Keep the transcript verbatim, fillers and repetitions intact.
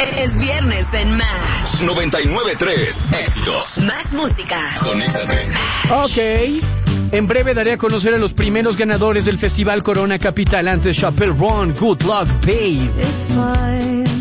Es viernes en Más noventa y nueve punto tres. Éxitos. Más música. Conéctate. Ok. En breve daré a conocer a los primeros ganadores del Festival Corona Capital. Antes, Chappelle Ron, Good Luck, Babe. It's fine.